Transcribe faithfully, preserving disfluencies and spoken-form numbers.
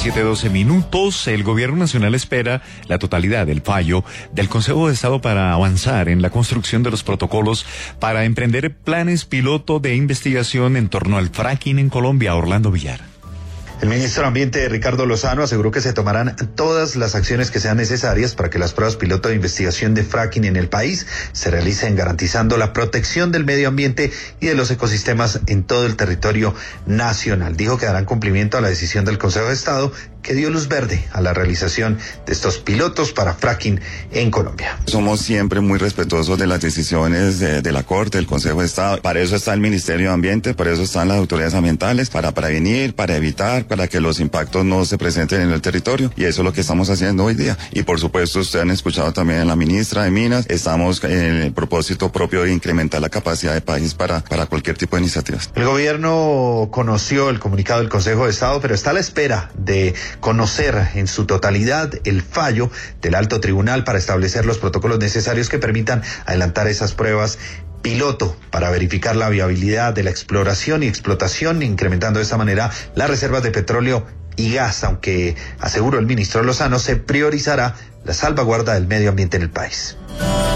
siete doce minutos. El Gobierno Nacional espera la totalidad del fallo del Consejo de Estado para avanzar en la construcción de los protocolos para emprender planes piloto de investigación en torno al fracking en Colombia. Orlando Villar. El ministro de Ambiente, Ricardo Lozano, aseguró que se tomarán todas las acciones que sean necesarias para que las pruebas piloto de investigación de fracking en el país se realicen garantizando la protección del medio ambiente y de los ecosistemas en todo el territorio nacional. Dijo que darán cumplimiento a la decisión del Consejo de Estado que dio luz verde a la realización de estos pilotos para fracking en Colombia. Somos siempre muy respetuosos de las decisiones de, de la Corte, del Consejo de Estado. Para eso está el Ministerio de Ambiente, para eso están las autoridades ambientales, para prevenir, para evitar, para que los impactos no se presenten en el territorio, y eso es lo que estamos haciendo hoy día. Y por supuesto, ustedes han escuchado también a la ministra de Minas, estamos en el propósito propio de incrementar la capacidad de país para, para cualquier tipo de iniciativas. El gobierno conoció el comunicado del Consejo de Estado, pero está a la espera de conocer en su totalidad el fallo del Alto Tribunal para establecer los protocolos necesarios que permitan adelantar esas pruebas piloto para verificar la viabilidad de la exploración y explotación, incrementando de esta manera las reservas de petróleo y gas, aunque, aseguró el ministro Lozano, se priorizará la salvaguarda del medio ambiente en el país.